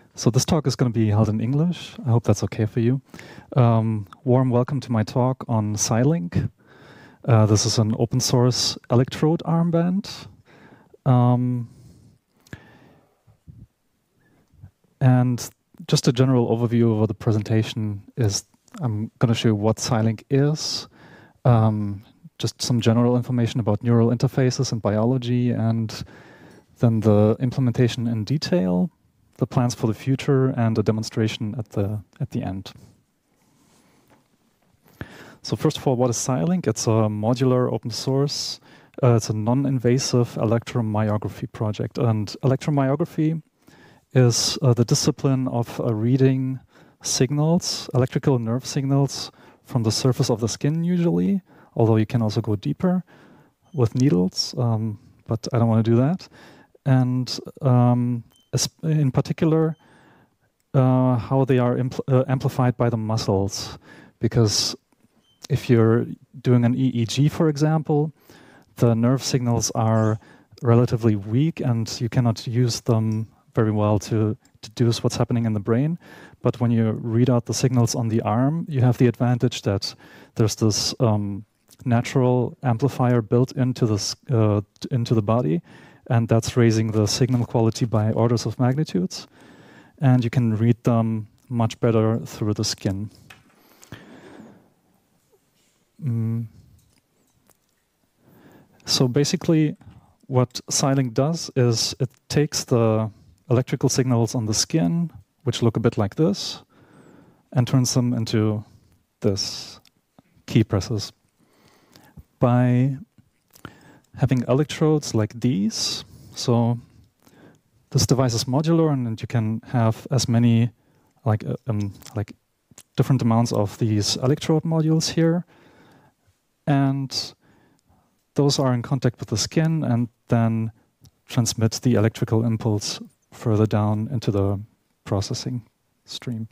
So this talk is going to be held in English. I hope that's okay for you. Warm welcome to my talk on Xilinx. This is an open source electrode armband. And just a general overview of the presentation is I'm going to show you what Xilinx is, just some general information about neural interfaces and biology, and then the implementation in detail, the plans for the future, and a demonstration at the end. So first of all, what is Xilinx? It's a modular open source. It's a non-invasive electromyography project. And electromyography is the discipline of reading signals, electrical nerve signals, from the surface of the skin usually, although you can also go deeper with needles, but I don't want to do that. And in particular, how they are amplified by the muscles. Because if you're doing an EEG, for example, the nerve signals are relatively weak and you cannot use them very well to deduce what's happening in the brain. But when you read out the signals on the arm, you have the advantage that there's this natural amplifier built into the body, and that's raising the signal quality by orders of magnitudes. And you can read them much better through the skin. So basically, what Xilinx does is it takes the electrical signals on the skin, which look a bit like this, and turns them into this, key presses. By having electrodes like these, so this device is modular, and you can have as many like different amounts of these electrode modules here, and those are in contact with the skin and then transmit the electrical impulse further down into the processing stream.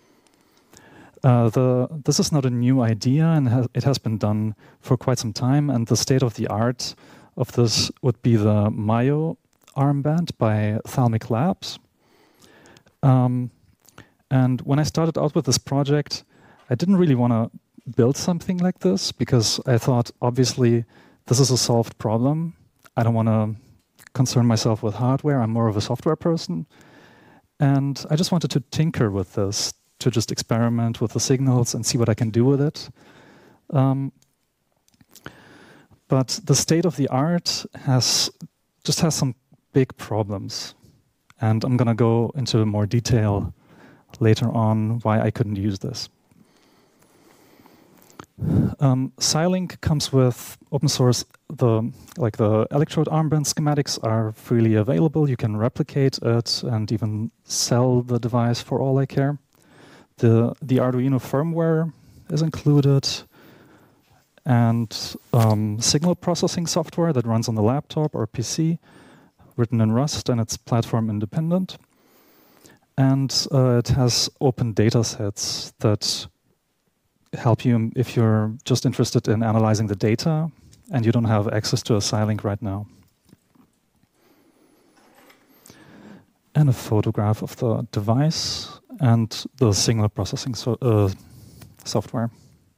This is not a new idea, and it has been done for quite some time, and the state of the art of this would be the Mayo armband by Thalmic Labs. And when I started out with this project, I didn't really want to build something like this because I thought, obviously, this is a solved problem. I don't want to concern myself with hardware. I'm more of a software person. And I just wanted to tinker with this, to just experiment with the signals and see what I can do with it. But the state of the art has some big problems. And I'm going to go into more detail later on why I couldn't use this. Xilinx comes with open source. The electrode armband schematics are freely available. You can replicate it and even sell the device for all I care. The Arduino firmware is included, and signal processing software that runs on the laptop or PC, written in Rust, and it's platform independent. And it has open data sets that help you if you're just interested in analyzing the data and you don't have access to a Xilinx right now. And a photograph of the device and the signal processing software.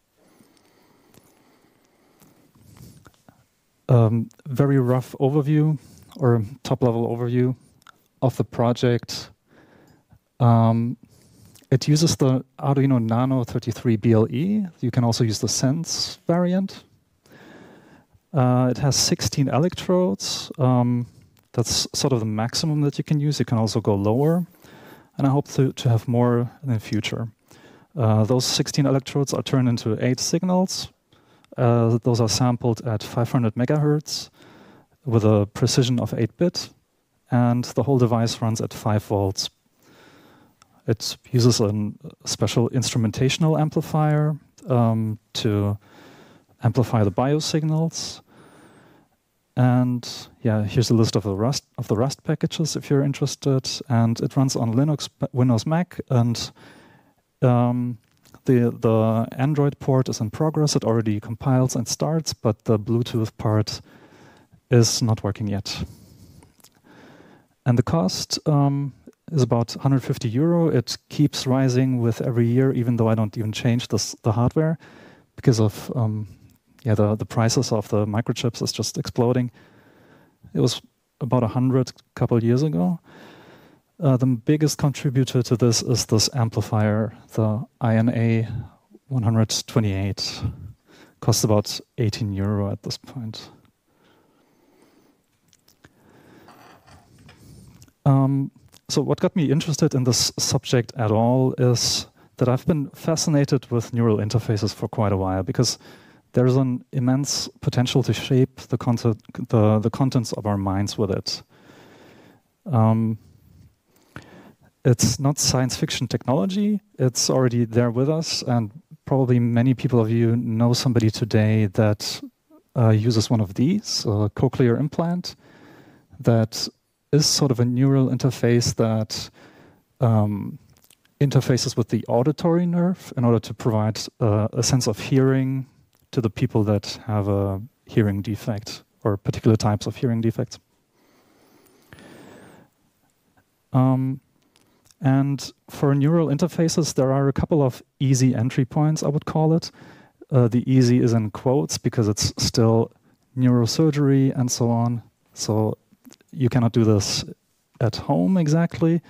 Very rough overview or top-level overview of the project. It uses the Arduino Nano 33 BLE. You can also use the Sense variant. It has 16 electrodes. That's sort of the maximum that you can use. You can also go lower. And I hope to have more in the future. Those 16 electrodes are turned into 8 signals. Those are sampled at 500 megahertz with a precision of 8-bit. And the whole device runs at 5 volts. It uses a special instrumentational amplifier to amplify the biosignals. And yeah, here's a list of the Rust packages if you're interested. And it runs on Linux, Windows, Mac, and the Android port is in progress. It already compiles and starts, but the Bluetooth part is not working yet. And the cost is about 150 euro. It keeps rising with every year, even though I don't even change the hardware, because of the prices of the microchips is just exploding. It was about 100 a couple of years ago. The biggest contributor to this is this amplifier, the INA 128. Costs about 18 euro at this point. So what got me interested in this subject at all is that I've been fascinated with neural interfaces for quite a while, because there's an immense potential to shape the contents of our minds with it. It's not science fiction technology. It's already there with us, and probably many people of you know somebody today that uses one of these, a cochlear implant, that is sort of a neural interface that interfaces with the auditory nerve in order to provide a sense of hearing to the people that have a hearing defect or particular types of hearing defects. And for neural interfaces, there are a couple of easy entry points, I would call it. The easy is in quotes because it's still neurosurgery and so on. So you cannot do this at home exactly.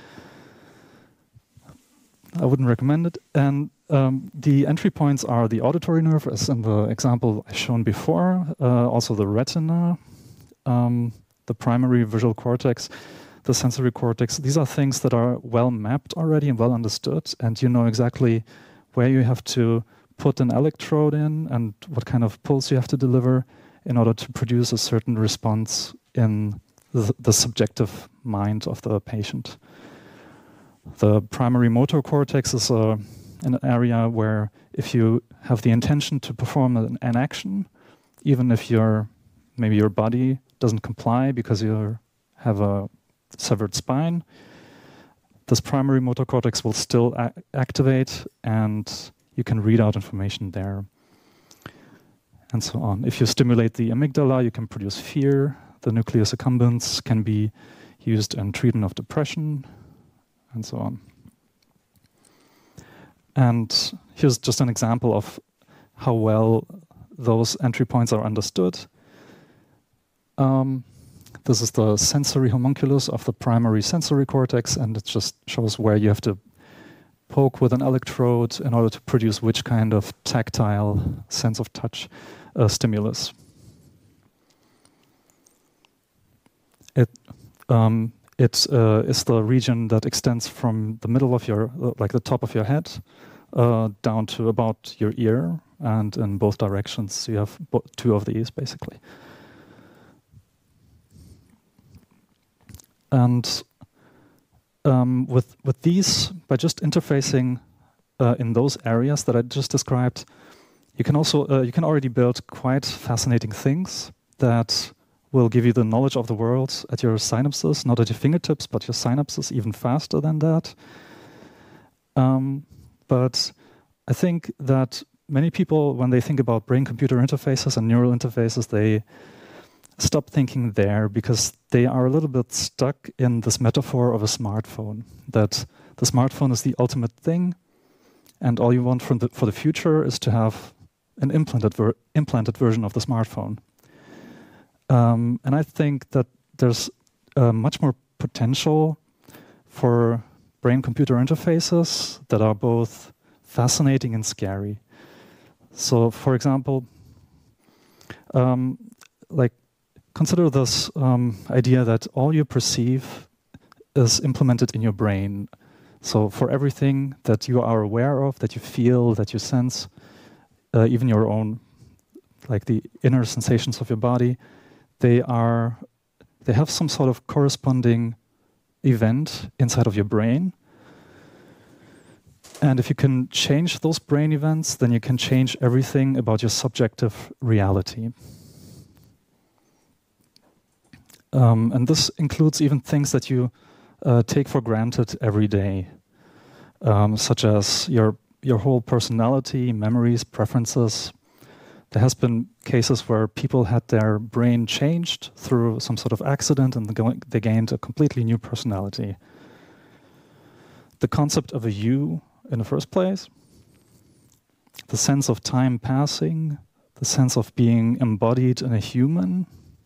I wouldn't recommend it. And the entry points are the auditory nerve, as in the example I shown before, also the retina, the primary visual cortex, the sensory cortex. These are things that are well mapped already and well understood, and you know exactly where you have to put an electrode in and what kind of pulse you have to deliver in order to produce a certain response in the subjective mind of the patient. The primary motor cortex is an area where if you have the intention to perform an action, even if maybe your body doesn't comply because you have a severed spine, this primary motor cortex will still activate and you can read out information there, and so on. If you stimulate the amygdala, you can produce fear. The nucleus accumbens can be used in treatment of depression, and so on. And here's just an example of how well those entry points are understood. This is the sensory homunculus of the primary sensory cortex, and it just shows where you have to poke with an electrode in order to produce which kind of tactile sense of touch stimulus. It is the region that extends from the middle of the top of your head, down to about your ear, and in both directions. So you have two of these, basically. And with these, by just interfacing in those areas that I just described, you can already build quite fascinating things that will give you the knowledge of the world at your synapses, not at your fingertips, but your synapses even faster than that. But I think that many people, when they think about brain-computer interfaces and neural interfaces, they stop thinking there because they are a little bit stuck in this metaphor of a smartphone, that the smartphone is the ultimate thing, and all you want for the future is to have an implanted version of the smartphone. And I think that there's much more potential for brain-computer interfaces that are both fascinating and scary. So, for example, consider this idea that all you perceive is implemented in your brain. So for everything that you are aware of, that you feel, that you sense, even your own, like the inner sensations of your body, they have some sort of corresponding event inside of your brain. And if you can change those brain events, then you can change everything about your subjective reality. And this includes even things that you take for granted every day, such as your whole personality, memories, preferences. There has been cases where people had their brain changed through some sort of accident and they gained a completely new personality. the concept of a you in the first place, the sense of time passing, the sense of being embodied in a human,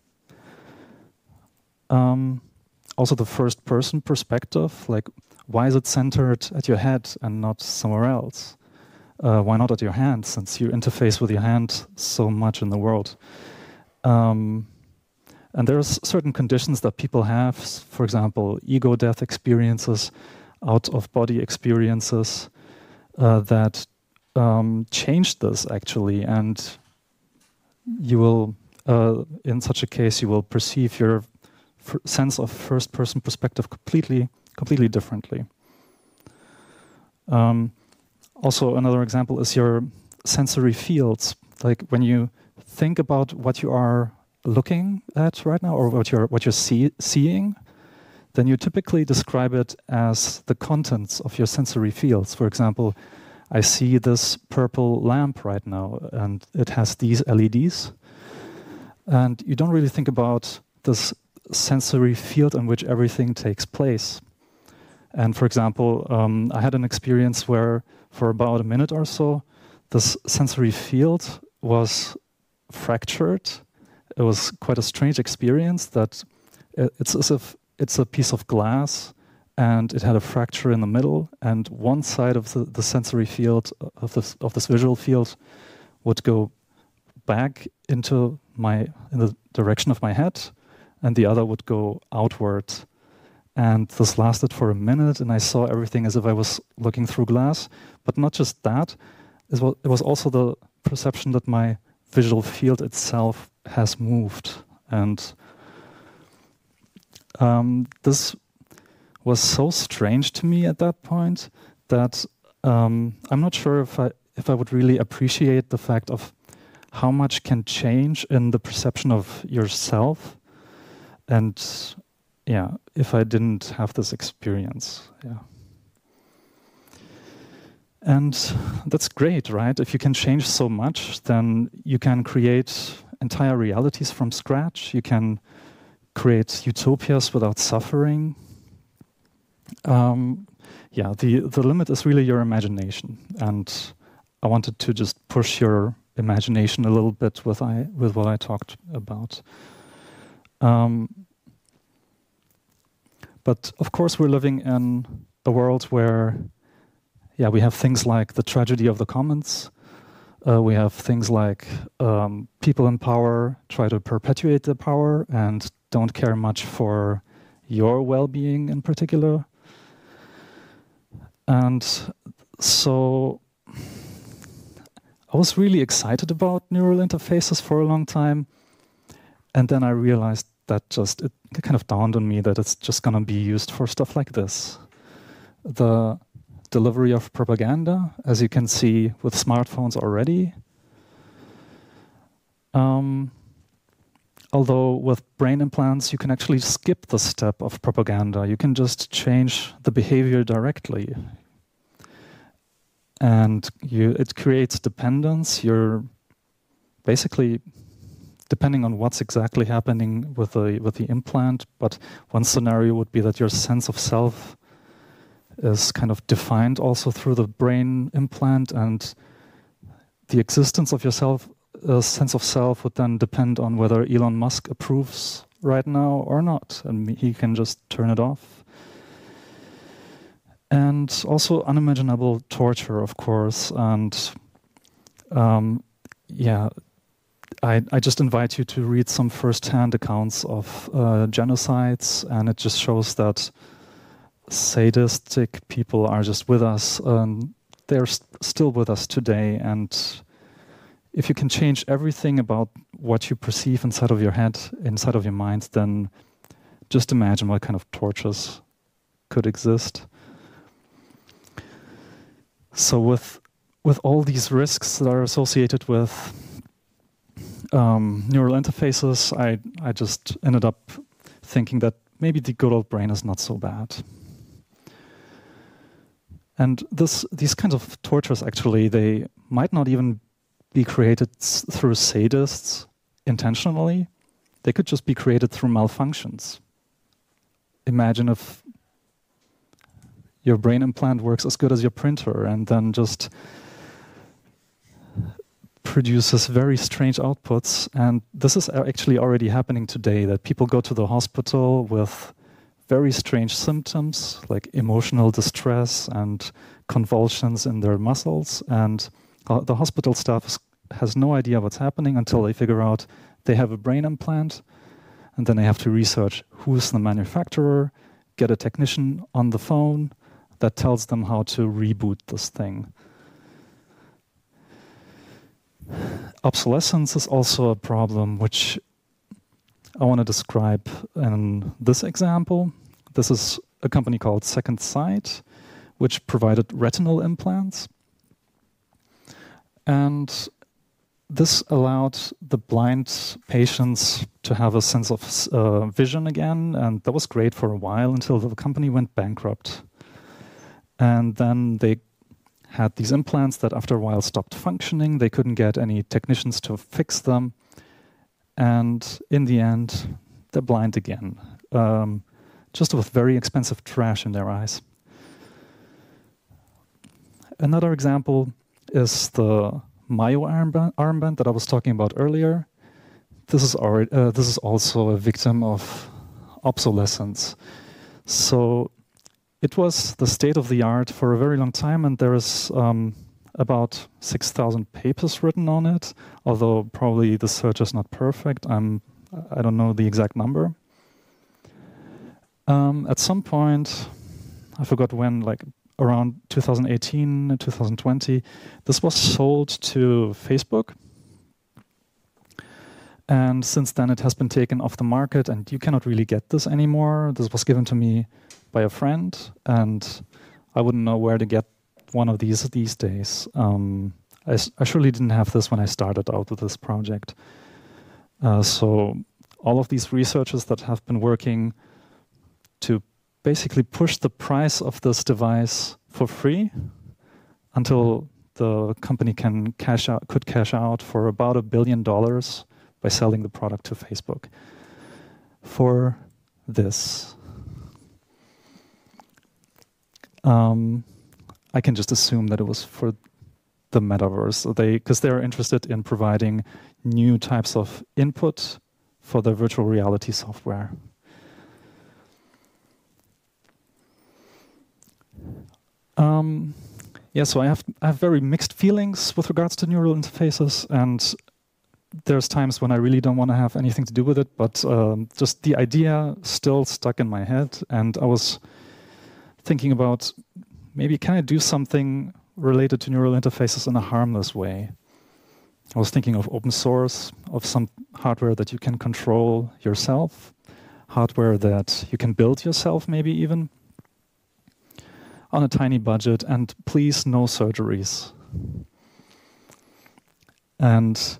also the first person perspective, like why is it centered at your head and not somewhere else? Why not at your hand, since you interface with your hand so much in the world? And there's certain conditions that people have, for example, ego death experiences, out-of-body experiences, that change this actually. And you will, in such a case, you will perceive your sense of first-person perspective completely differently. Also, another example is your sensory fields. Like when you think about what you are looking at right now, or what you're seeing, then you typically describe it as the contents of your sensory fields. For example, I see this purple lamp right now, and it has these LEDs. And you don't really think about this sensory field in which everything takes place. And for example, I had an experience where for about a minute or so, this sensory field was fractured. It was quite a strange experience that it's as if it's a piece of glass and it had a fracture in the middle, and one side of the sensory field, of this visual field, would go back in the direction of my head, and the other would go outward. And this lasted for a minute, and I saw everything as if I was looking through glass. But not just that, it was also the perception that my visual field itself has moved. And this was so strange to me at that point that I'm not sure if I would really appreciate the fact of how much can change in the perception of yourself. And yeah, if I didn't have this experience, yeah. And that's great, right? If you can change so much, then you can create entire realities from scratch. You can create utopias without suffering. Yeah, the limit is really your imagination. And I wanted to just push your imagination a little bit with what I talked about. But of course, we're living in a world where, yeah, we have things like the tragedy of the commons. We have things like people in power try to perpetuate their power and don't care much for your well-being in particular. And so I was really excited about neural interfaces for a long time. And then I realized that it kind of dawned on me that it's just going to be used for stuff like this. The delivery of propaganda, as you can see with smartphones already. Although with brain implants, you can actually skip the step of propaganda. You can just change the behavior directly. And it creates dependence. You're basically depending on what's exactly happening with the implant, but one scenario would be that your sense of self is kind of defined also through the brain implant, and the existence of yourself, sense of self, would then depend on whether Elon Musk approves right now or not, and he can just turn it off. And also unimaginable torture, of course, and yeah, I just invite you to read some first-hand accounts of genocides, and it just shows that sadistic people are just with us. They're still with us today, and if you can change everything about what you perceive inside of your head, inside of your mind, then just imagine what kind of tortures could exist. So with all these risks that are associated with neural interfaces, I just ended up thinking that maybe the good old brain is not so bad. And these kinds of tortures, actually, they might not even be created through sadists intentionally. They could just be created through malfunctions. Imagine if your brain implant works as good as your printer, and then just produces very strange outputs. And this is actually already happening today, that people go to the hospital with very strange symptoms like emotional distress and convulsions in their muscles, and the hospital staff has no idea what's happening until they figure out they have a brain implant, and then they have to research who's the manufacturer, get a technician on the phone that tells them how to reboot this thing. Obsolescence is also a problem which I want to describe in this example. This is a company called Second Sight, which provided retinal implants. And this allowed the blind patients to have a sense of vision again, and that was great for a while until the company went bankrupt. And then they had these implants that after a while stopped functioning. They couldn't get any technicians to fix them. And in the end, they're blind again, just with very expensive trash in their eyes. Another example is the Mayo armband that I was talking about earlier. This is also a victim of obsolescence. So it was the state of the art for a very long time, and there is about 6,000 papers written on it, although probably the search is not perfect. I don't know the exact number. At some point, I forgot when, like around 2018, 2020, this was sold to Facebook. And since then it has been taken off the market, and you cannot really get this anymore. This was given to me by a friend, and I wouldn't know where to get one of these days. I surely didn't have this when I started out with this project. So all of these researchers that have been working to basically push the price of this device for free until the company could cash out for about $1 billion by selling the product to Facebook for this. I can just assume that it was for the metaverse, because they're interested in providing new types of input for their virtual reality software. So I have very mixed feelings with regards to neural interfaces, and there's times when I really don't want to have anything to do with it, but just the idea still stuck in my head, and I was thinking about maybe can I do something related to neural interfaces in a harmless way. I was thinking of open source, of some hardware that you can control yourself, hardware that you can build yourself maybe even, on a tiny budget, and please no surgeries. And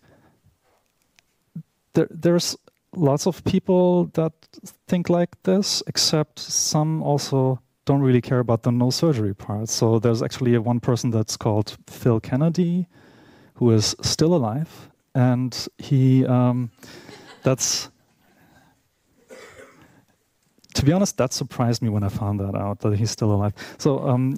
there's lots of people that think like this, except some also don't really care about the no surgery part. So there's actually one person that's called Phil Kennedy, who is still alive, and he to be honest, that surprised me when I found that out, that he's still alive. So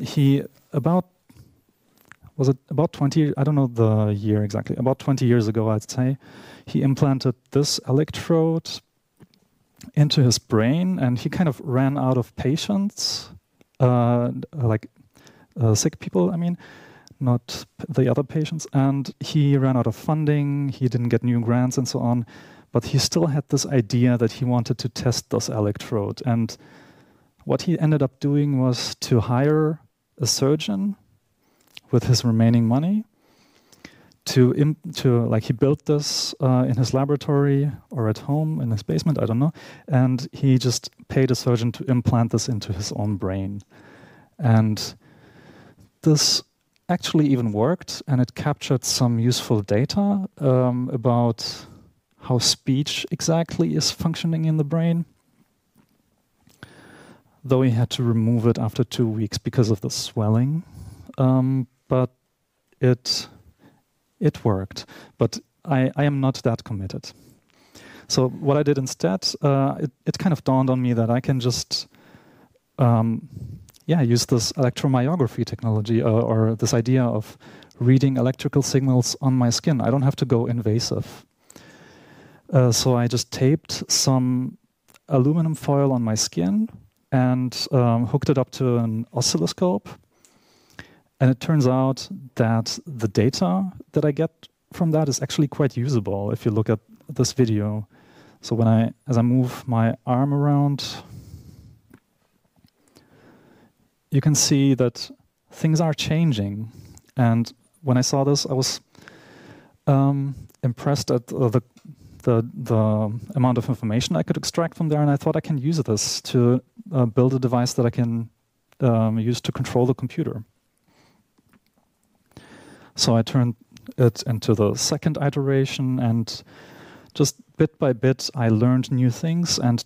was it about 20, I don't know the year exactly, about 20 years ago, I'd say, he implanted this electrode into his brain, and he kind of ran out of patients, sick people, I mean, not the other patients, and he ran out of funding, he didn't get new grants and so on, but he still had this idea that he wanted to test this electrode. And what he ended up doing was to hire a surgeon with his remaining money he built this in his laboratory or at home in his basement, I don't know, and he just paid a surgeon to implant this into his own brain. And this actually even worked, and it captured some useful data about how speech exactly is functioning in the brain, though he had to remove it after 2 weeks because of the swelling. But it worked. But I am not that committed. So what I did instead, it kind of dawned on me that I can just yeah, use this electromyography technology or this idea of reading electrical signals on my skin. I don't have to go invasive. So I just taped some aluminum foil on my skin and hooked it up to an oscilloscope. And it turns out that the data that I get from that is actually quite usable if you look at this video. So as I move my arm around, you can see that things are changing. And when I saw this, I was impressed at the amount of information I could extract from there, and I thought I can use this to build a device that I can use to control the computer. So I turned it into the second iteration, and just bit by bit, I learned new things and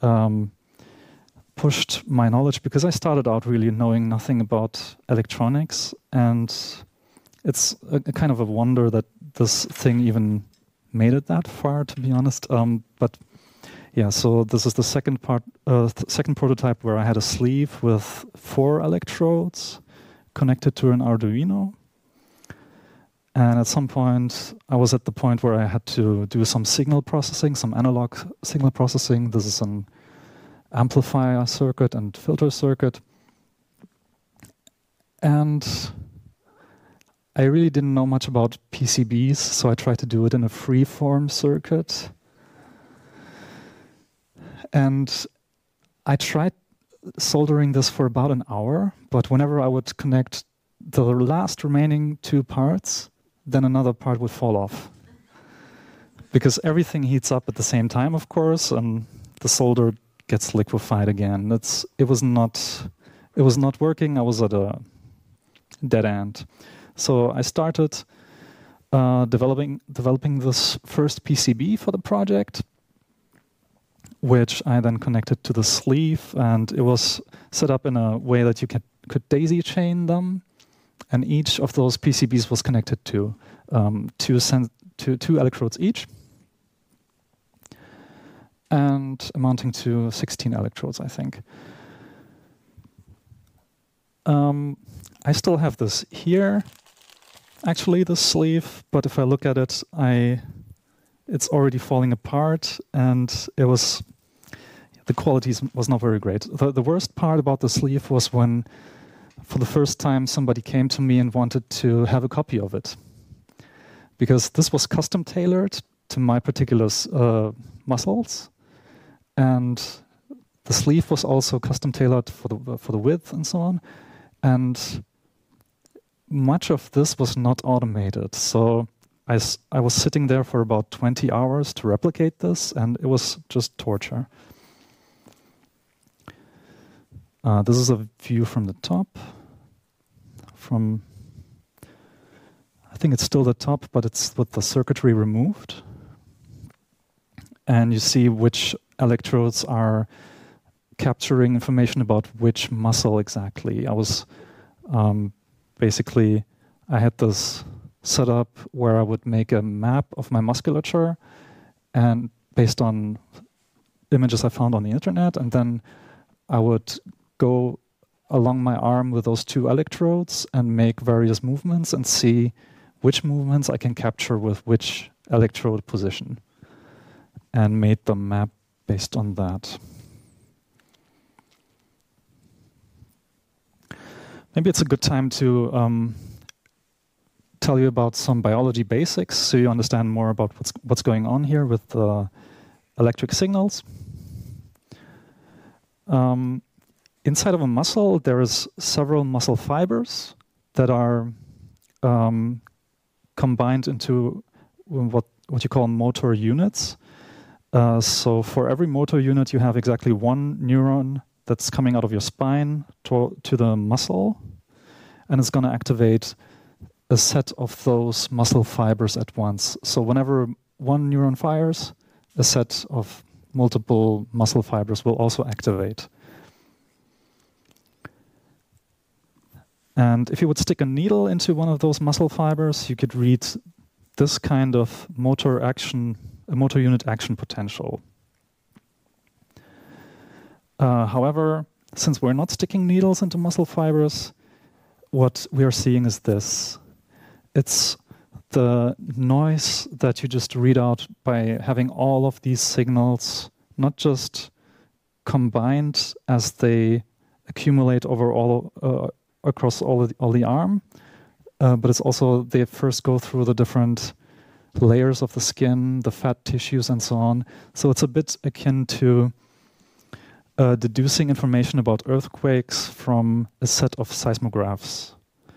pushed my knowledge, because I started out really knowing nothing about electronics, and it's a kind of a wonder that this thing even made it that far, to be honest. But yeah, so this is the second prototype where I had a sleeve with 4 electrodes connected to an Arduino. And at some point, I was at the point where I had to do some signal processing, some analog signal processing. This is an amplifier circuit and filter circuit. And I really didn't know much about PCBs, so I tried to do it in a free-form circuit. And I tried soldering this for about an hour, but whenever I would connect the last remaining 2 parts, then another part would fall off. Because everything heats up at the same time, of course, and the solder gets liquefied again. It was not working. I was at a dead end. So I started developing this first PCB for the project, which I then connected to the sleeve, and it was set up in a way that you could daisy chain them, and each of those PCBs was connected to 2 electrodes each, and amounting to 16 electrodes, I think. I still have this here, actually, the sleeve, but if I look at it, it's already falling apart, and the quality was not very great. The worst part about the sleeve was when, for the first time, somebody came to me and wanted to have a copy of it. Because this was custom tailored to my particular muscles, and the sleeve was also custom tailored for the width and so on. And much of this was not automated. So I was sitting there for about 20 hours to replicate this, and it was just torture. This is a view from the top. I think it's still the top, but it's with the circuitry removed. And you see which electrodes are capturing information about which muscle exactly. I was basically, I had this set up where I would make a map of my musculature, and based on images I found on the internet, and then I would go along my arm with those 2 electrodes and make various movements and see which movements I can capture with which electrode position, and made the map based on that. Maybe it's a good time to tell you about some biology basics so you understand more about what's going on here with the electric signals. Inside of a muscle, there is several muscle fibers that are combined into what you call motor units. So for every motor unit, you have exactly 1 neuron that's coming out of your spine to the muscle, and it's going to activate a set of those muscle fibers at once. So whenever 1 neuron fires, a set of multiple muscle fibers will also activate. And if you would stick a needle into one of those muscle fibers, you could read this kind of motor unit action potential. However, since we're not sticking needles into muscle fibers, what we are seeing is this. It's the noise that you just read out by having all of these signals not just combined as they accumulate over across all the arm, but it's also they first go through the different layers of the skin, the fat tissues, and so on. So it's a bit akin to deducing information about earthquakes from a set of seismographs.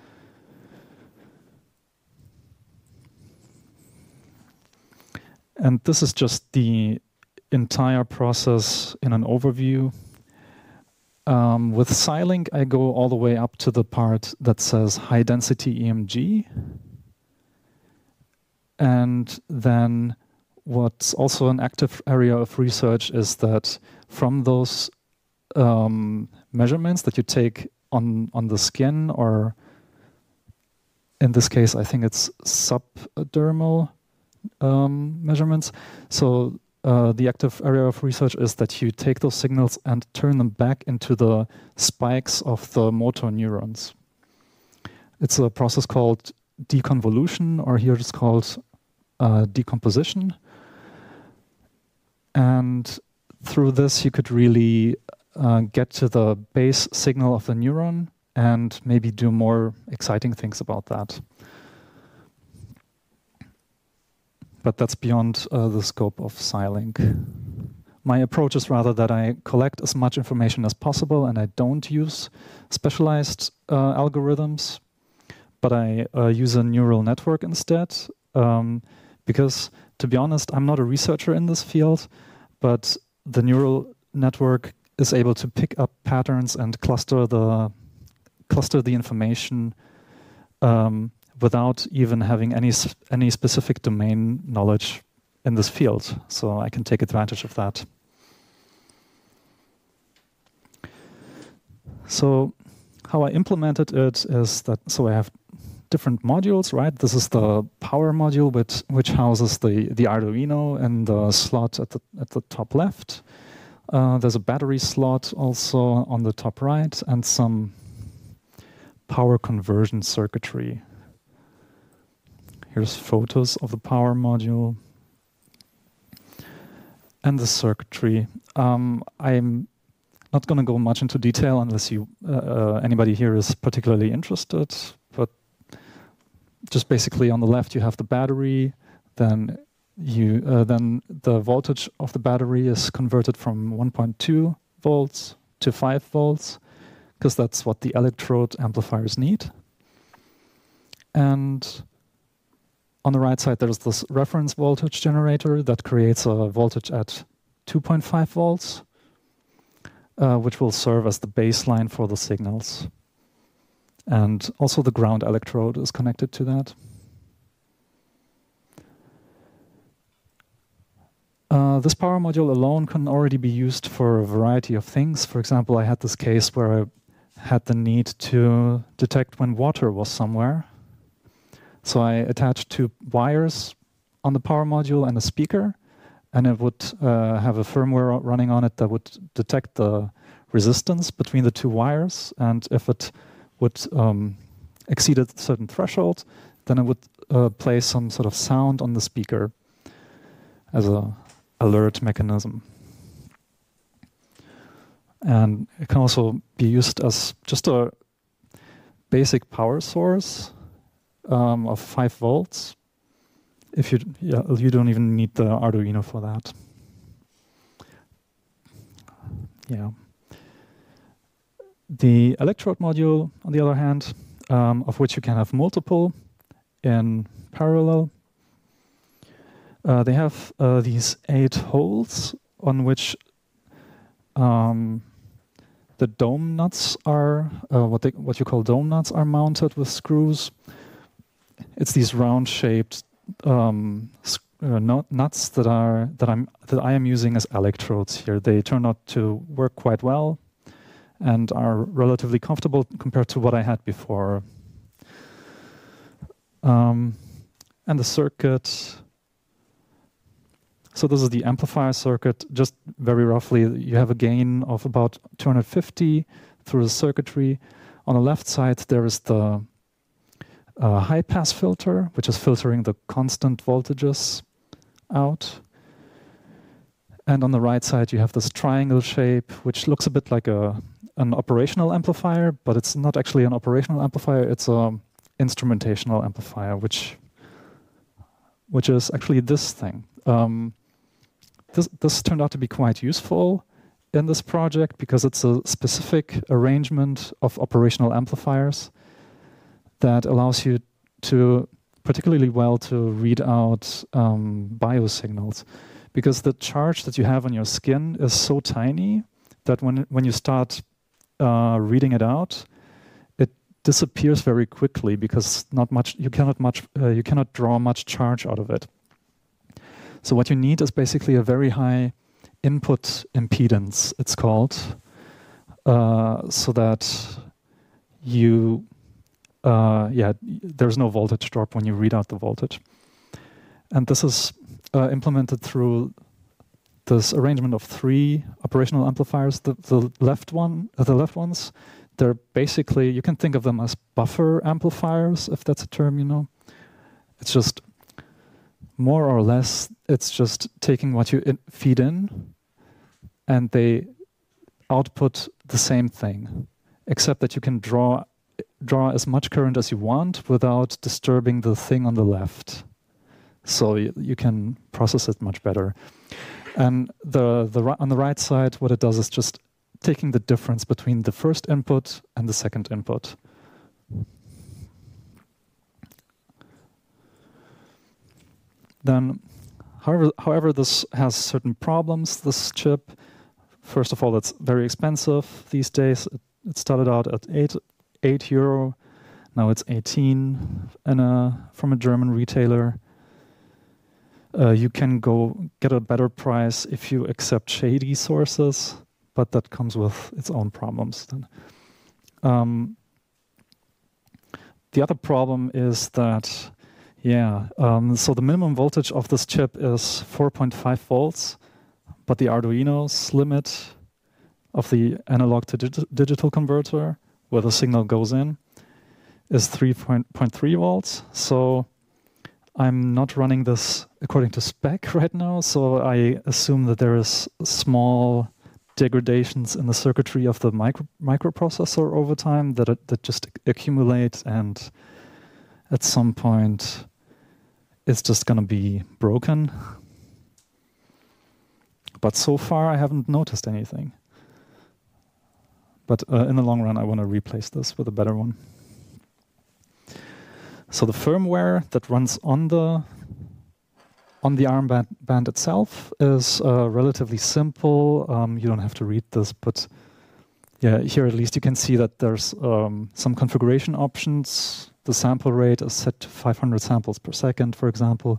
And this is just the entire process in an overview. With SciLink, I go all the way up to the part that says high density EMG. And then what's also an active area of research is that from those measurements that you take on the skin, or in this case, I think it's subdermal measurements. So the active area of research is that you take those signals and turn them back into the spikes of the motor neurons. It's a process called deconvolution, or here it's called decomposition. And through this, you could really get to the base signal of the neuron and maybe do more exciting things about that. But that's beyond the scope of SciLink. My approach is rather that I collect as much information as possible and I don't use specialized algorithms, but I use a neural network instead. Because, to be honest, I'm not a researcher in this field, but the neural network is able to pick up patterns and cluster the information without even having any specific domain knowledge in this field. So I can take advantage of that. So how I implemented it is that, so I have different modules, right? This is the power module, which houses the Arduino in the slot at the top left. There's a battery slot also on the top right, and some power conversion circuitry. Here's photos of the power module and the circuitry. I'm not going to go much into detail unless anybody here is particularly interested, but just basically on the left you have the battery, then the voltage of the battery is converted from 1.2 volts to 5 volts, because that's what the electrode amplifiers need. And on the right side there's this reference voltage generator that creates a voltage at 2.5 volts, which will serve as the baseline for the signals. And also the ground electrode is connected to that. This power module alone can already be used for a variety of things. For example, I had this case where I had the need to detect when water was somewhere. So I attached 2 wires on the power module and a speaker, and it would have a firmware running on it that would detect the resistance between the 2 wires, and if it would exceed a certain threshold, then it would play some sort of sound on the speaker as a alert mechanism. And it can also be used as just a basic power source of 5 volts. If you don't even need the Arduino for that. Yeah. The electrode module, on the other hand, of which you can have multiple in parallel, they have these 8 holes on which the dome nuts are, what you call dome nuts, are mounted with screws. It's these round-shaped nuts that I am using as electrodes here. They turn out to work quite well and are relatively comfortable compared to what I had before. And the circuit. So this is the amplifier circuit. Just very roughly, you have a gain of about 250 through the circuitry. On the left side, there is the high-pass filter, which is filtering the constant voltages out. And on the right side, you have this triangle shape, which looks a bit like an operational amplifier, but it's not actually an operational amplifier. It's an instrumentational amplifier, which is actually this thing. This turned out to be quite useful in this project because it's a specific arrangement of operational amplifiers that allows you to particularly well to read out biosignals, because the charge that you have on your skin is so tiny that when you start reading it out, it disappears very quickly because you cannot draw much charge out of it. So what you need is basically a very high input impedance, it's called, so that there's no voltage drop when you read out the voltage. And this is implemented through this arrangement of 3 operational amplifiers. The left ones, they're basically, you can think of them as buffer amplifiers, if that's a term, you know. It's just more or less, it's just taking what you feed in, and they output the same thing, except that you can draw as much current as you want without disturbing the thing on the left. So you can process it much better. And on the right side, what it does is just taking the difference between the first input and the second input. Then, however, this has certain problems, this chip. First of all, it's very expensive these days. It started out at €8. Now it's 18 from a German retailer. You can go get a better price if you accept shady sources, but that comes with its own problems. Then, the other problem is that, so the minimum voltage of this chip is 4.5 volts, but the Arduino's limit of the analog to digital converter, where the signal goes in, is 3.3 volts. So I'm not running this according to spec right now, so I assume that there is small degradations in the circuitry of the microprocessor over time that just accumulate, and at some point it's just going to be broken. But so far I haven't noticed anything. But in the long run, I want to replace this with a better one. So the firmware that runs on the ARM band itself is relatively simple. You don't have to read this, but yeah, here at least you can see that there's some configuration options. The sample rate is set to 500 samples per second, for example.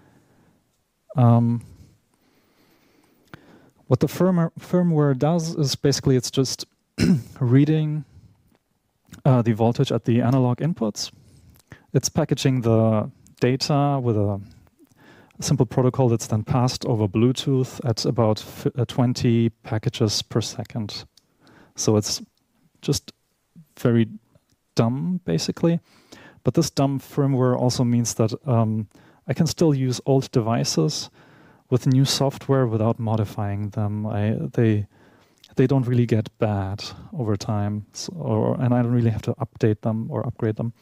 What the firmware does is basically it's just reading the voltage at the analog inputs. It's packaging the data with a simple protocol that's then passed over Bluetooth at about 20 packages per second. So it's just very dumb, basically. But this dumb firmware also means that I can still use old devices with new software without modifying them. They don't really get bad over time, and I don't really have to update them or upgrade them.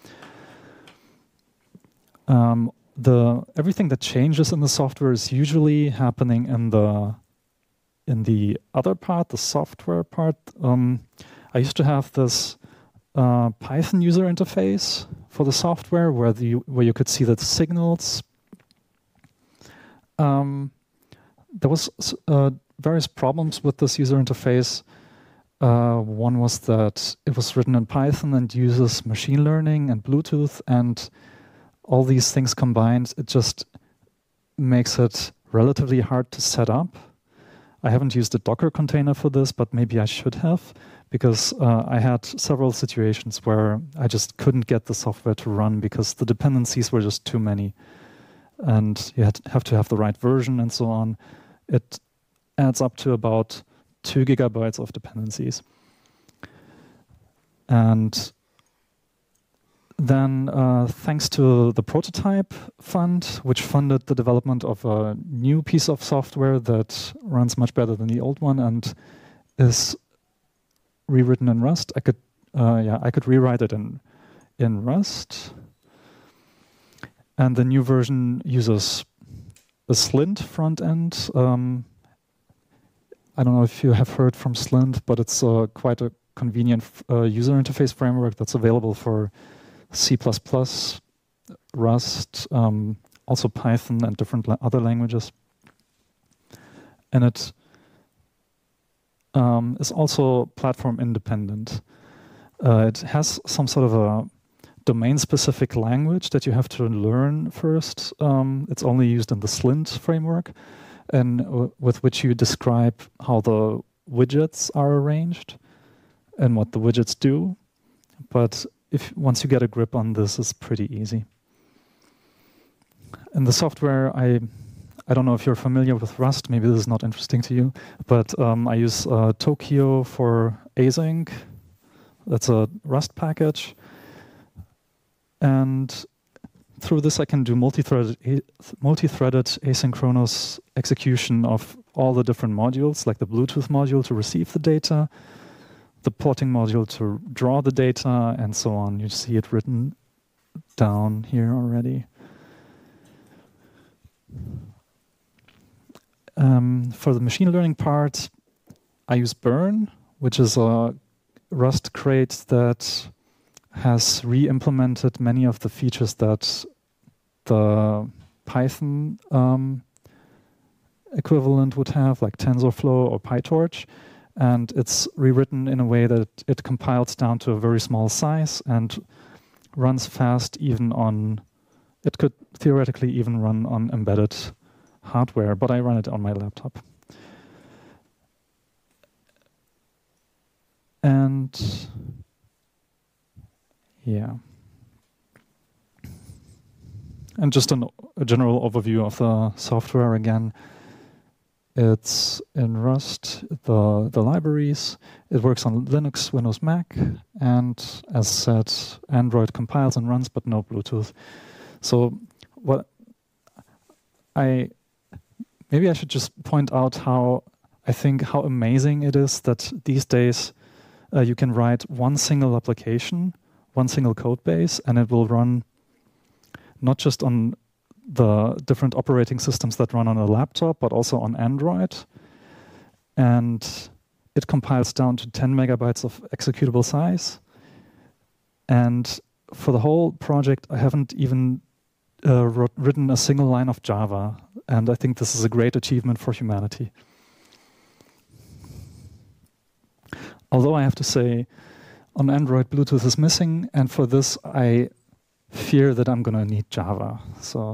Everything that changes in the software is usually happening in the other part, the software part. I used to have this Python user interface for the software where you could see the signals. There was various problems with this user interface. One was that it was written in Python and uses machine learning and Bluetooth, and all these things combined, it just makes it relatively hard to set up. I haven't used a Docker container for this, but maybe I should have, because I had several situations where I just couldn't get the software to run because the dependencies were just too many. and you have to have the right version and so on. It adds up to about 2 gigabytes of dependencies. And then thanks to the Prototype Fund, which funded the development of a new piece of software that runs much better than the old one and is rewritten in Rust, I could rewrite it in Rust. And the new version uses a Slint front end. I don't know if you have heard from Slint, but it's quite a convenient user interface framework that's available for C++, Rust, also Python and different other languages. And it is also platform independent. It has some sort of a domain-specific language that you have to learn first. It's only used in the Slint framework, and with which you describe how the widgets are arranged and what the widgets do. But once you get a grip on this, it's pretty easy. In the software, I don't know if you're familiar with Rust. Maybe this is not interesting to you, but I use Tokio for async. That's a Rust package. And through this, I can do multi-threaded asynchronous execution of all the different modules, like the Bluetooth module to receive the data, the porting module to draw the data, and so on. You see it written down here already. For the machine learning part, I use Burn, which is a Rust crate that has re-implemented many of the features that the Python equivalent would have, like TensorFlow or PyTorch. And it's rewritten in a way that it compiles down to a very small size and runs fast even on, it could theoretically even run on embedded hardware, but I run it on my laptop. And yeah. And just a general overview of the software again. It's in Rust, the libraries. It works on Linux, Windows, Mac, and as said, Android compiles and runs, but no Bluetooth. So maybe I should just point out how amazing it is that these days you can write one single application, one single code base, and it will run not just on the different operating systems that run on a laptop, but also on Android. And it compiles down to 10 megabytes of executable size. And for the whole project, I haven't even written a single line of Java. And I think this is a great achievement for humanity. Although I have to say, on Android, Bluetooth is missing. And for this, I fear that I'm going to need Java. So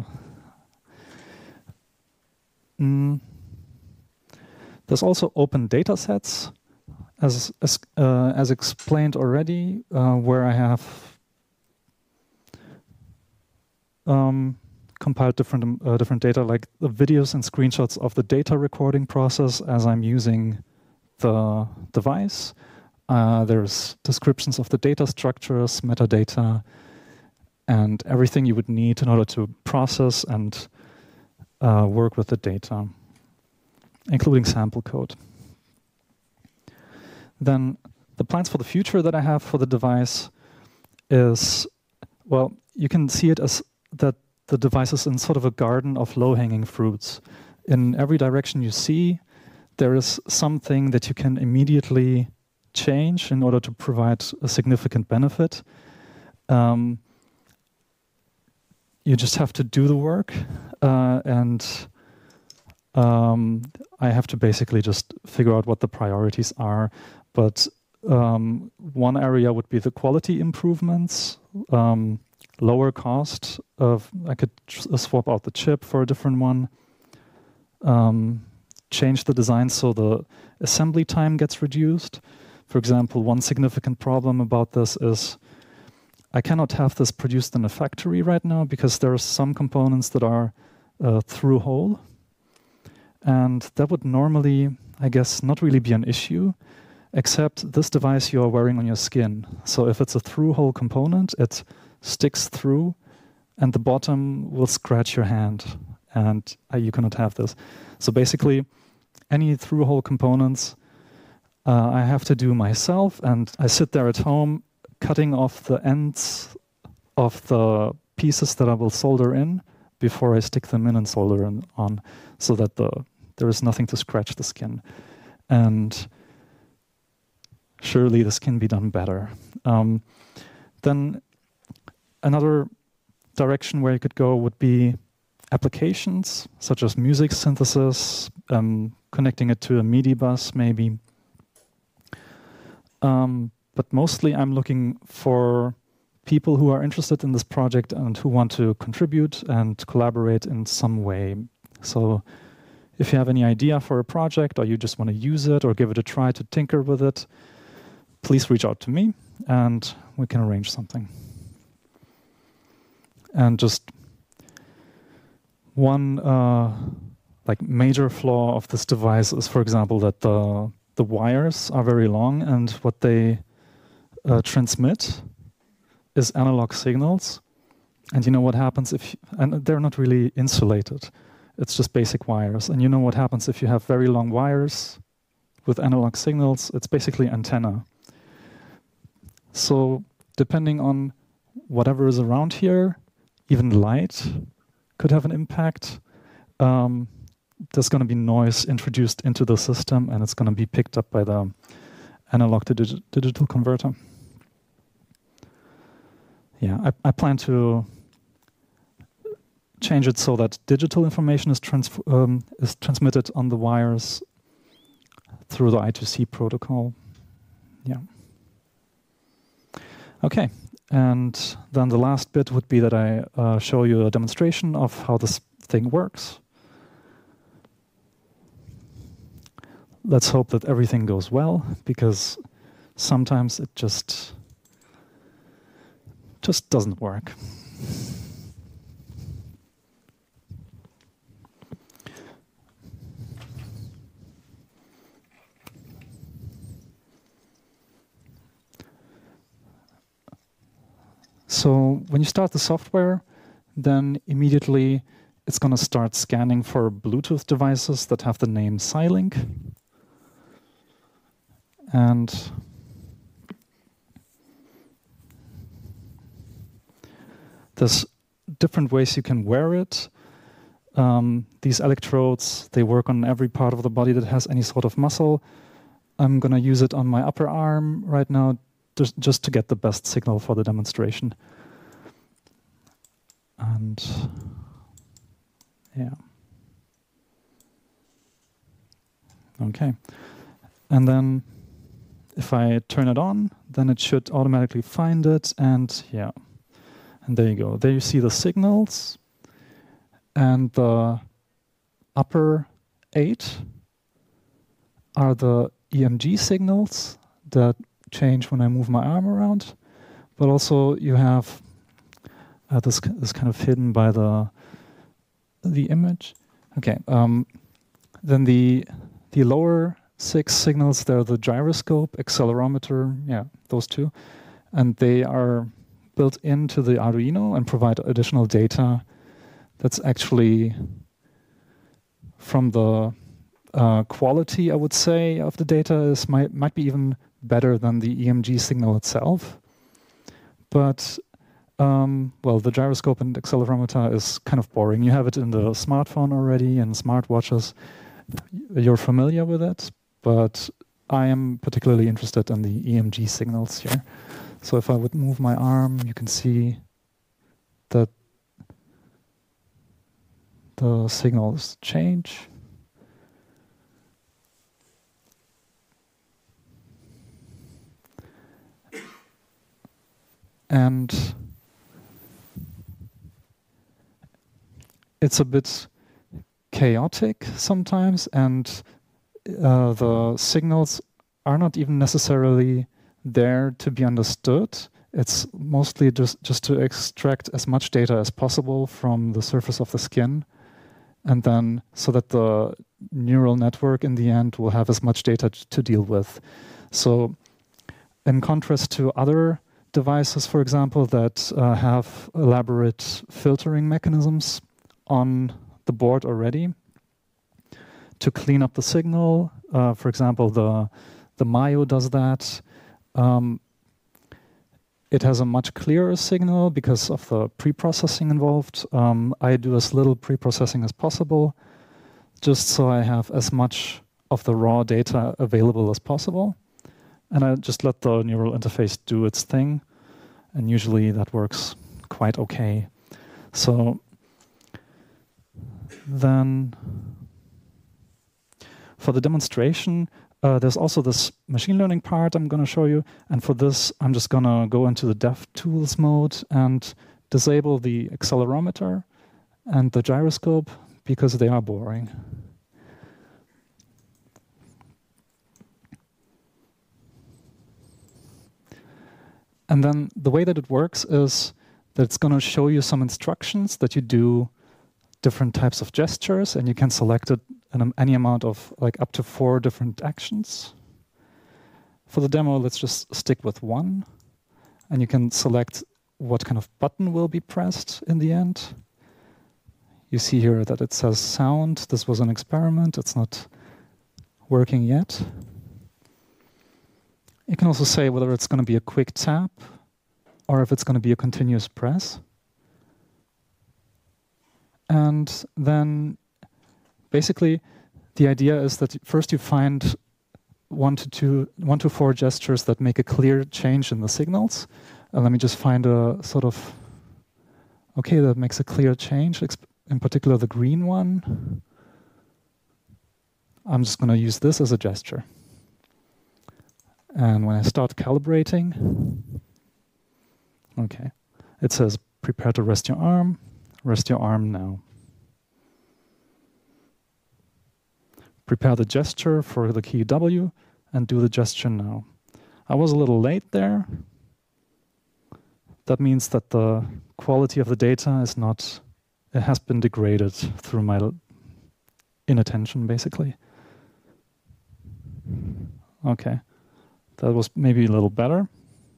there's also open data sets, as explained already, where I have compiled different data, like the videos and screenshots of the data recording process as I'm using the device. There's descriptions of the data structures, metadata, and everything you would need in order to process and work with the data, including sample code. Then the plans for the future that I have for the device is, well, you can see it as that the device is in sort of a garden of low-hanging fruits. In every direction you see, there is something that you can immediately change in order to provide a significant benefit. You just have to do the work, and I have to basically just figure out what the priorities are. But one area would be the quality improvements, lower cost of, I could swap out the chip for a different one, change the design so the assembly time gets reduced. For example, one significant problem about this is I cannot have this produced in a factory right now because there are some components that are through hole. And that would normally, I guess, not really be an issue, except this device you are wearing on your skin. So if it's a through hole component, it sticks through and the bottom will scratch your hand, and you cannot have this. So basically, any through hole components I have to do myself, and I sit there at home cutting off the ends of the pieces that I will solder in before I stick them in and solder on, so that there is nothing to scratch the skin. And surely this can be done better. Then another direction where you could go would be applications, such as music synthesis, connecting it to a MIDI bus maybe. But mostly I'm looking for people who are interested in this project and who want to contribute and collaborate in some way. So if you have any idea for a project, or you just want to use it or give it a try to tinker with it, please reach out to me and we can arrange something. And just one like major flaw of this device is, for example, that the wires are very long, and what they transmit is analog signals. And you know what happens and they're not really insulated. It's just basic wires. And you know what happens if you have very long wires with analog signals? It's basically antenna. So depending on whatever is around here, even light could have an impact. There's going to be noise introduced into the system, and it's going to be picked up by the analog to digital converter. Yeah, I plan to change it so that digital information is transmitted on the wires through the I2C protocol. Yeah. Okay, and then the last bit would be that I show you a demonstration of how this thing works. Let's hope that everything goes well, because sometimes it just doesn't work. So when you start the software, then immediately it's going to start scanning for Bluetooth devices that have the name Xilinc. And there's different ways you can wear it. These electrodes, they work on every part of the body that has any sort of muscle. I'm going to use it on my upper arm right now, just to get the best signal for the demonstration. And yeah. Okay. And then if I turn it on, then it should automatically find it, and yeah. And there you go. There you see the signals, and the upper 8 are the EMG signals that change when I move my arm around. But also you have this kind of hidden by the image. Okay. Then the lower 6 signals, they're the gyroscope, accelerometer, yeah, those two. And they are built into the Arduino and provide additional data that's actually from the quality, I would say, of the data might be even better than the EMG signal itself. But, well, the gyroscope and accelerometer is kind of boring. You have it in the smartphone already and smartwatches. You're familiar with it, but I am particularly interested in the EMG signals here. So if I would move my arm, you can see that the signals change. And it's a bit chaotic sometimes, and the signals are not even necessarily there to be understood. It's mostly just to extract as much data as possible from the surface of the skin. And then so that the neural network in the end will have as much data to deal with. So in contrast to other devices, for example, that have elaborate filtering mechanisms on the board already to clean up the signal, for example, the Mayo does that. It has a much clearer signal because of the pre-processing involved. I do as little pre-processing as possible, just so I have as much of the raw data available as possible. And I just let the neural interface do its thing. And usually that works quite okay. So then for the demonstration, there's also this machine learning part I'm going to show you. And for this, I'm just going to go into the DevTools mode and disable the accelerometer and the gyroscope because they are boring. And then the way that it works is that it's going to show you some instructions that you do different types of gestures, and you can select it in any amount of like up to 4 different actions. For the demo, let's just stick with 1, and you can select what kind of button will be pressed in the end. You see here that it says sound. This was an experiment. It's not working yet. You can also say whether it's going to be a quick tap or if it's going to be a continuous press. And then basically the idea is that first you find 1 to 4 gestures that make a clear change in the signals. And let me just find a sort of, okay, that makes a clear change, in particular the green one. I'm just going to use this as a gesture. And when I start calibrating, okay, it says prepare to rest your arm now. Prepare the gesture for the key W and do the gesture now. I was a little late there. That means that the quality of the data is not, it has been degraded through my inattention, basically. Okay. That was maybe a little better.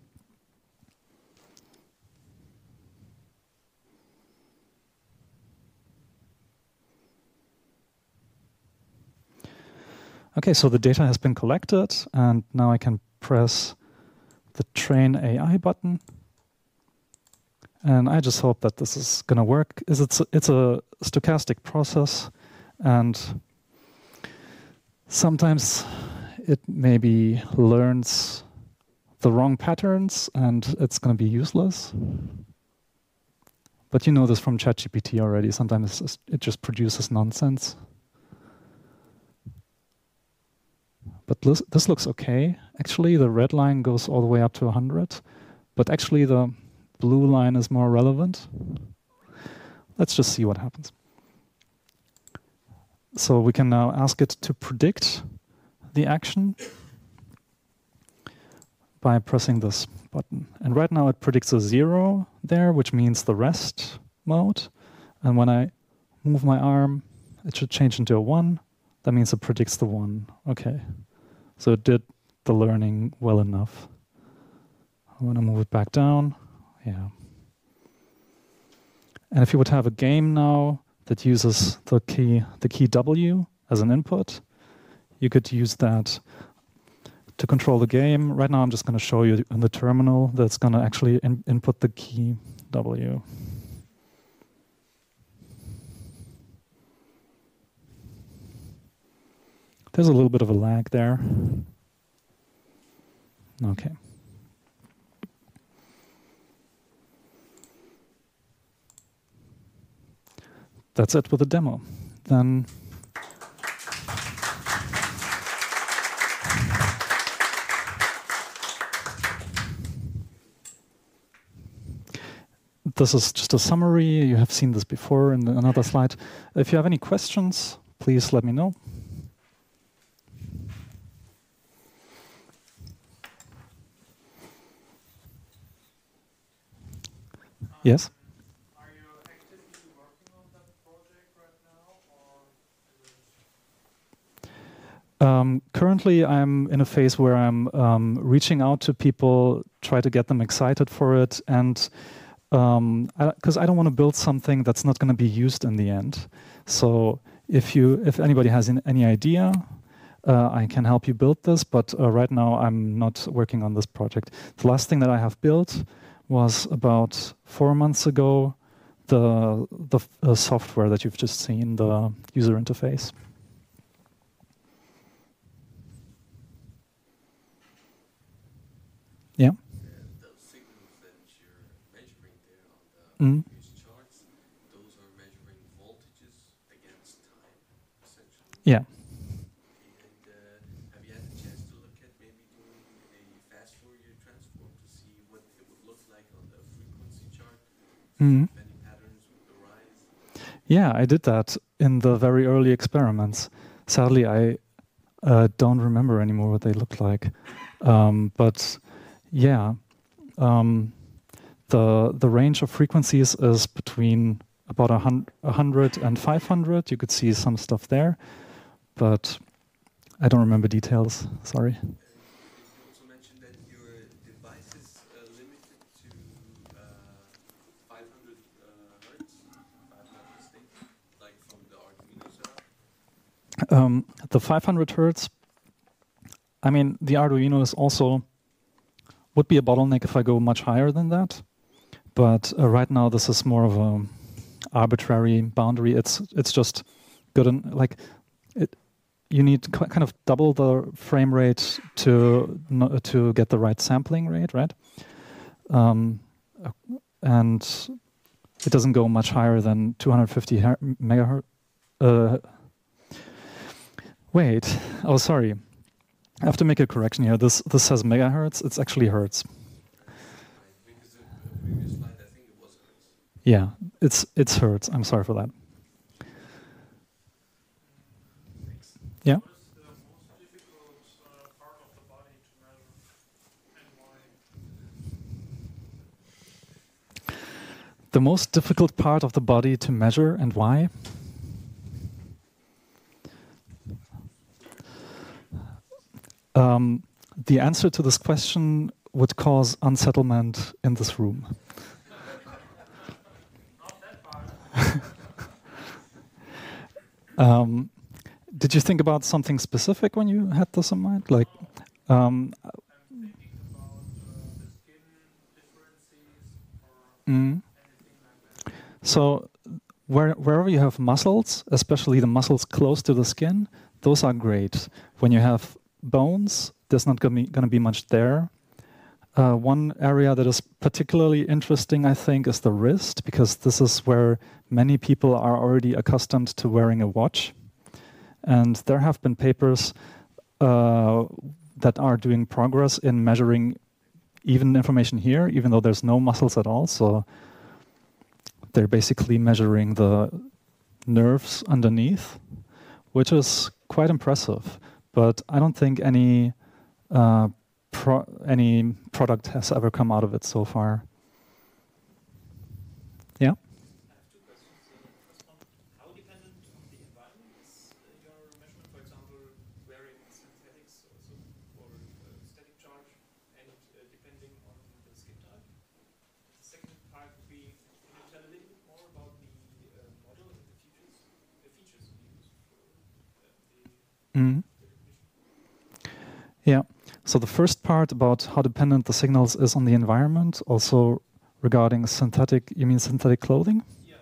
Okay, so the data has been collected, and now I can press the Train AI button. And I just hope that this is going to work. It's a stochastic process, and sometimes it maybe learns the wrong patterns and it's going to be useless. But you know this from ChatGPT already. Sometimes it just produces nonsense. But this looks okay. Actually, the red line goes all the way up to 100. But actually, the blue line is more relevant. Let's just see what happens. So we can now ask it to predict the action by pressing this button. And right now it predicts a 0 there, which means the rest mode. And when I move my arm, it should change into a 1. That means it predicts the 1. Okay. So it did the learning well enough. I want to move it back down. Yeah. And if you would have a game now that uses the key W as an input, you could use that to control the game. Right now I'm just going to show you in the terminal that's going to actually input the key W. There's a little bit of a lag there. Okay. That's it with the demo. Then this is just a summary. You have seen this before in another slide. If you have any questions, please let me know. Yes? Are you actively working on that project right now? Or currently I'm in a phase where I'm reaching out to people, try to get them excited for it, and because I don't want to build something that's not going to be used in the end. So if anybody has any idea, I can help you build this, but right now I'm not working on this project. The last thing that I have built was about 4 months ago, the software that you've just seen, the user interface. Yeah. Those signals that you're measuring there on the previous charts, those are measuring voltages against time, essentially. Yeah. And have you had a chance to look at maybe doing a fast Fourier transform to see what it would look like on the frequency chart? If any patterns would arise? Yeah, I did that in the very early experiments. Sadly, I don't remember anymore what they looked like. But yeah, the range of frequencies is between about 100 and 500. You could see some stuff there, but I don't remember details. Sorry. You also mentioned that your device is limited to 500 hertz, if I'm not mistaken, like from the Arduino setup. The 500 hertz, I mean, the Arduino is also would be a bottleneck if I go much higher than that. But right now, this is more of a arbitrary boundary. It's just good and like it. You need kind of double the frame rate to get the right sampling rate, right? And it doesn't go much higher than 250 megahertz. Wait, oh sorry. I have to make a correction here. This says megahertz. It's actually hertz. Because the previous slide, I think it was hertz. Yeah, it's hertz. I'm sorry for that. Yeah. What is the most difficult part of the body to measure, and why? The most difficult part of the body to measure and why? The answer to this question would cause unsettlement in this room. Not that part. Did you think about something specific when you had this in mind? Like, I'm thinking about the skin differences or anything like that. So wherever you have muscles, especially the muscles close to the skin, those are great. When you have bones, there's not going to be much there. One area that is particularly interesting, I think, is the wrist, because this is where many people are already accustomed to wearing a watch. And there have been papers that are doing progress in measuring even information here, even though there's no muscles at all. So they're basically measuring the nerves underneath, which is quite impressive. But I don't think any product has ever come out of it so far. Yeah? I have two questions. The first one, how dependent on the environment is your measurement? For example, wearing synthetics or static charge, and depending on the skin type. The second part would be, can you tell a little bit more about the model and the features you use for the Yeah. So the first part about how dependent the signals is on the environment, also regarding synthetic, you mean synthetic clothing? Yeah.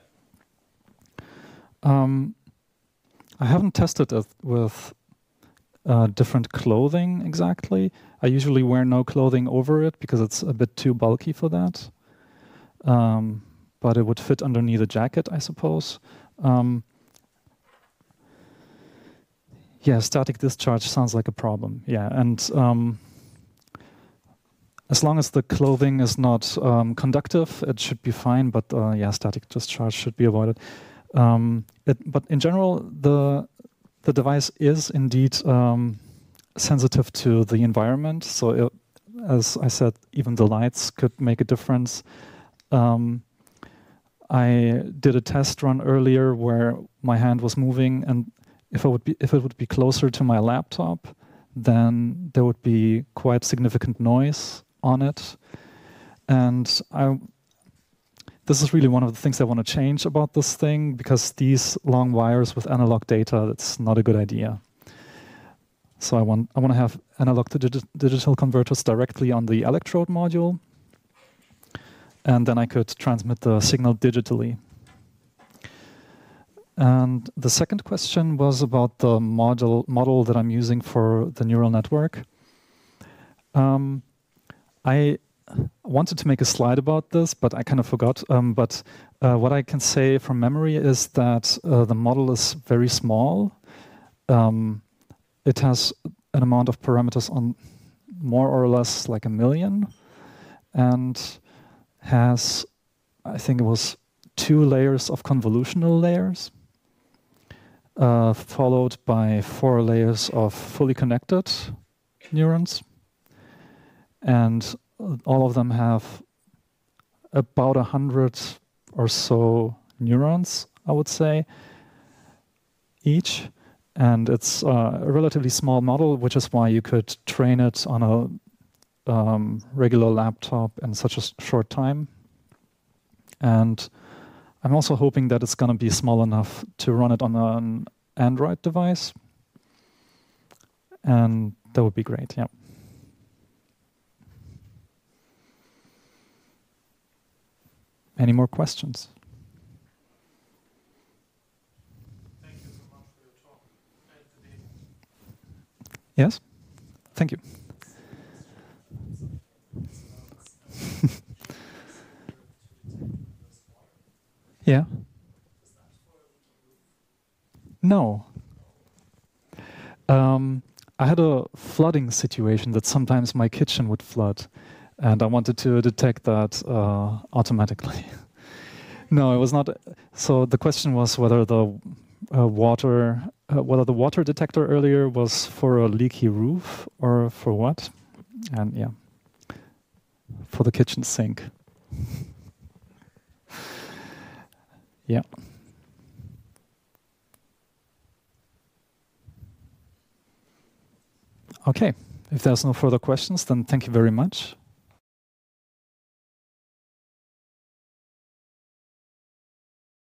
I haven't tested it with different clothing exactly. I usually wear no clothing over it because it's a bit too bulky for that. But it would fit underneath a jacket, I suppose. Yeah, static discharge sounds like a problem. Yeah, and as long as the clothing is not conductive, it should be fine. But yeah, static discharge should be avoided. But in general, the device is indeed sensitive to the environment. So, as I said, even the lights could make a difference. I did a test run earlier where my hand was moving, and if it would be closer to my laptop, then there would be quite significant noise on it. And this is really one of the things I want to change about this thing, because these long wires with analog data, that's not a good idea. So I want to have analog to digital converters directly on the electrode module, and then I could transmit the signal digitally. And the second question was about the model that I'm using for the neural network. I wanted to make a slide about this, but I kind of forgot. But what I can say from memory is that the model is very small. It has an amount of parameters on more or less like 1 million, and has, I think it was 2 layers of convolutional layers, followed by 4 layers of fully connected neurons. And all of them have about 100 or so neurons, I would say, each. And it's a relatively small model, which is why you could train it on a regular laptop in such a short time. And I'm also hoping that it's going to be small enough to run it on an Android device. And that would be great, yeah. Any more questions? Thank you so much for your talk and the demo. Yes? Thank you. Yeah? No. I had a flooding situation that sometimes my kitchen would flood, and I wanted to detect that automatically. No, it was not. So the question was whether the whether the water detector earlier was for a leaky roof or for what, and yeah, for the kitchen sink. Yeah. Okay. If there's no further questions, then thank you very much.